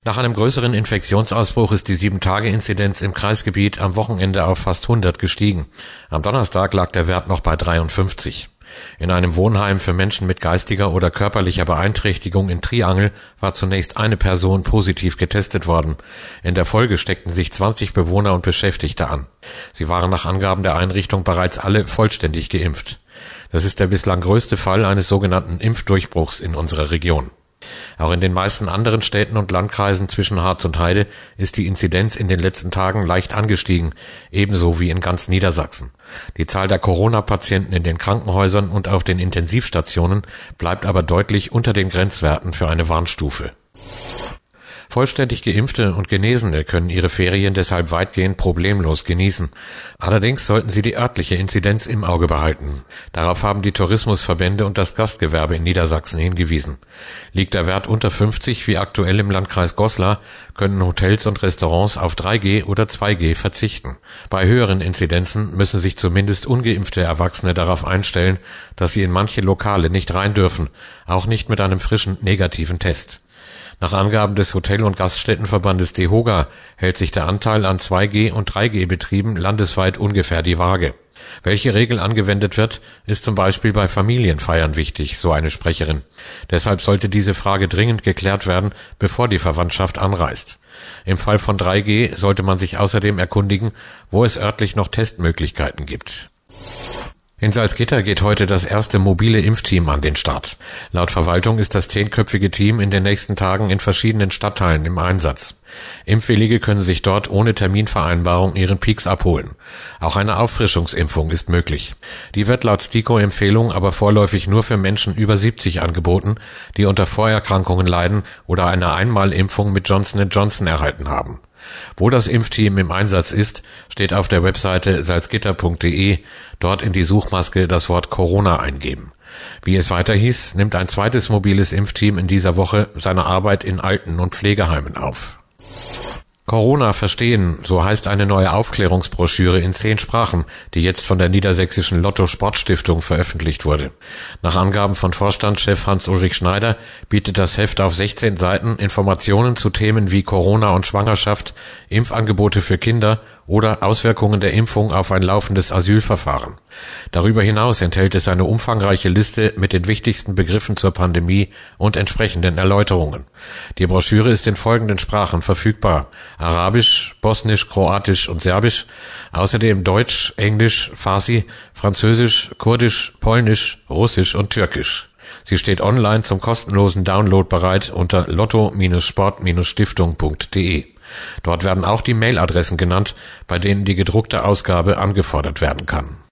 Nach einem größeren Infektionsausbruch ist die 7-Tage-Inzidenz im Kreisgebiet am Wochenende auf fast 100 gestiegen. Am Donnerstag lag der Wert noch bei 53. In einem Wohnheim für Menschen mit geistiger oder körperlicher Beeinträchtigung in Triangel war zunächst eine Person positiv getestet worden. In der Folge steckten sich 20 Bewohner und Beschäftigte an. Sie waren nach Angaben der Einrichtung bereits alle vollständig geimpft. Das ist der bislang größte Fall eines sogenannten Impfdurchbruchs in unserer Region. Auch in den meisten anderen Städten und Landkreisen zwischen Harz und Heide ist die Inzidenz in den letzten Tagen leicht angestiegen, ebenso wie in ganz Niedersachsen. Die Zahl der Corona-Patienten in den Krankenhäusern und auf den Intensivstationen bleibt aber deutlich unter den Grenzwerten für eine Warnstufe. Vollständig Geimpfte und Genesene können ihre Ferien deshalb weitgehend problemlos genießen. Allerdings sollten sie die örtliche Inzidenz im Auge behalten. Darauf haben die Tourismusverbände und das Gastgewerbe in Niedersachsen hingewiesen. Liegt der Wert unter 50, wie aktuell im Landkreis Goslar, können Hotels und Restaurants auf 3G oder 2G verzichten. Bei höheren Inzidenzen müssen sich zumindest ungeimpfte Erwachsene darauf einstellen, dass sie in manche Lokale nicht rein dürfen, auch nicht mit einem frischen negativen Test. Nach Angaben des Hotel- und Gaststättenverbandes DEHOGA hält sich der Anteil an 2G- und 3G-Betrieben landesweit ungefähr die Waage. Welche Regel angewendet wird, ist zum Beispiel bei Familienfeiern wichtig, so eine Sprecherin. Deshalb sollte diese Frage dringend geklärt werden, bevor die Verwandtschaft anreist. Im Fall von 3G sollte man sich außerdem erkundigen, wo es örtlich noch Testmöglichkeiten gibt. In Salzgitter geht heute das erste mobile Impfteam an den Start. Laut Verwaltung ist das 10-köpfige Team in den nächsten Tagen in verschiedenen Stadtteilen im Einsatz. Impfwillige können sich dort ohne Terminvereinbarung ihren Peaks abholen. Auch eine Auffrischungsimpfung ist möglich. Die wird laut STIKO-Empfehlung aber vorläufig nur für Menschen über 70 angeboten, die unter Vorerkrankungen leiden oder eine Einmalimpfung mit Johnson & Johnson erhalten haben. Wo das Impfteam im Einsatz ist, steht auf der Webseite salzgitter.de, dort in die Suchmaske das Wort Corona eingeben. Wie es weiter hieß, nimmt ein zweites mobiles Impfteam in dieser Woche seine Arbeit in Alten- und Pflegeheimen auf. Corona verstehen, so heißt eine neue Aufklärungsbroschüre in 10 Sprachen, die jetzt von der niedersächsischen Lotto-Sport-Stiftung veröffentlicht wurde. Nach Angaben von Vorstandschef Hans-Ulrich Schneider bietet das Heft auf 16 Seiten Informationen zu Themen wie Corona und Schwangerschaft, Impfangebote für Kinder oder Auswirkungen der Impfung auf ein laufendes Asylverfahren. Darüber hinaus enthält es eine umfangreiche Liste mit den wichtigsten Begriffen zur Pandemie und entsprechenden Erläuterungen. Die Broschüre ist in folgenden Sprachen verfügbar: Arabisch, Bosnisch, Kroatisch und Serbisch, außerdem Deutsch, Englisch, Farsi, Französisch, Kurdisch, Polnisch, Russisch und Türkisch. Sie steht online zum kostenlosen Download bereit unter lotto-sport-stiftung.de. Dort werden auch die Mailadressen genannt, bei denen die gedruckte Ausgabe angefordert werden kann.